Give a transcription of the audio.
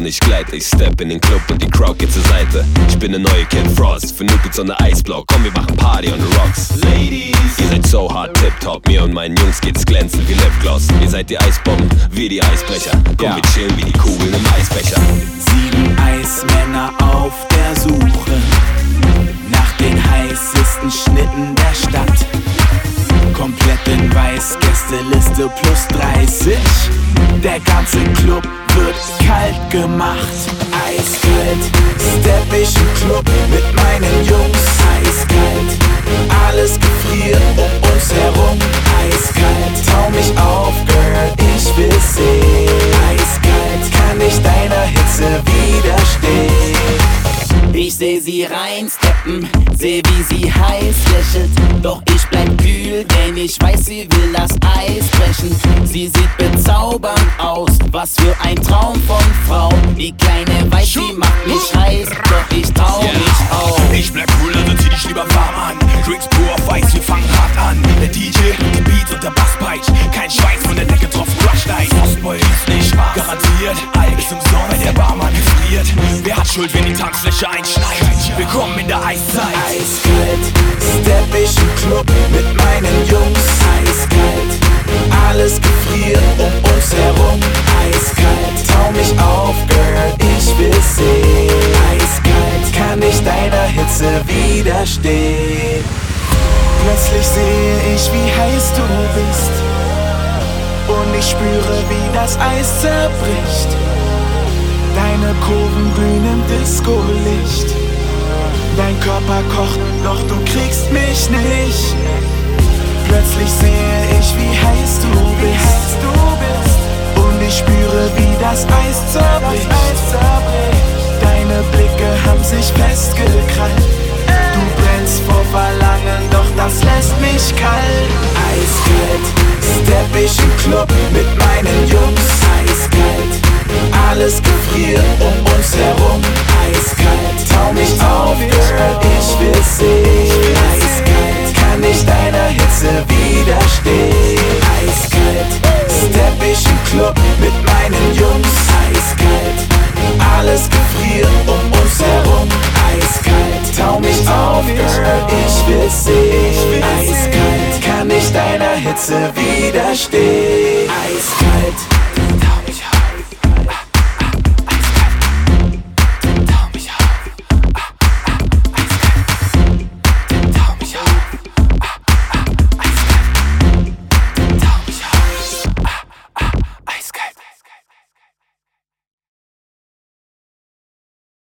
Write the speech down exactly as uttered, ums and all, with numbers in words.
Hosen, ich gleite, ich step in den Club und die Crowd geht zur Seite. Ich bin der neue Kid Frost, für Nuke so ne Eisblock. Komm, wir machen Party on the Rocks. Ladies, ihr seid so hart tipptopp, mir und meinen Jungs geht's glänzend wie Lipgloss. Ihr seid die Eisbomben, wie die Eisbrecher. Komm, ja. Wir chillen wie die Kugeln im Eisbecher. Sieben Eismänner auf der Suche nach den heißesten Schnitten der Stadt. Komplett in weiß, Gästeliste plus dreißig. Der ganze Club wird kalt gemacht. Eiskalt, stepp ich im Club mit meinen Jungs. Eiskalt, alles gefriert um uns herum. Eiskalt, tau mich auf, Girl, ich will sehen. Eiskalt, kann ich deiner Hitze widerstehen. Ich seh sie reinsteppen, seh wie sie heiß lächelt. Doch ich bleib kühl, denn ich weiß, sie will das Eis brechen. Sie sieht bezaubernd aus, was für ein Traum von Frau. Die kleine weiß, sie macht mich heiß, doch ich trau yeah. mich auf. Ich bleib cool, also zieh dich lieber warm an. Drinks pur auf Eis, wir fangen hart an. Der D J, die Beats und der Basspeitsch. Kein Schweiß von der Decke drauf, crushed Eis. Frostboy ist nicht Spaß, garantiert. Alles umsonst, weil der Barmann gefriert. Wer hat Schuld, wenn die Tanzfläche einschneit? Willkommen in der Eiszeit. Eiskalt, stepp ich im Club mit meinen Jungs. Eiskalt, alles gefriert um uns herum. Eiskalt, tau mich auf, Girl, ich will sehen. Eiskalt, kann ich deiner Hitze widerstehen. Plötzlich sehe ich, wie heiß du bist, und ich spüre, wie das Eis zerbricht. Deine Kurven glühen im Disco-Licht. Dein Körper kocht, doch du kriegst mich nicht. Plötzlich sehe ich, wie heiß du bist, und ich spüre, wie das Eis zerbricht. Deine Blicke haben sich festgekrallt. Du brennst vor Verlangen, doch das lässt mich kalt. Eiskalt, stepp ich im Club mit meinen Jungs. Eiskalt, alles gefriert um uns herum. Eiskalt, tau mich auf, Girl, ich will sehen. Eiskalt, kann ich deiner Hitze widerstehen. Eiskalt, stepp ich im Club mit meinen Jungs. Eiskalt, alles gefriert um uns herum. Eiskalt, tau mich auf, Girl, ich will sehen. Eiskalt, kann ich deiner Hitze widerstehen.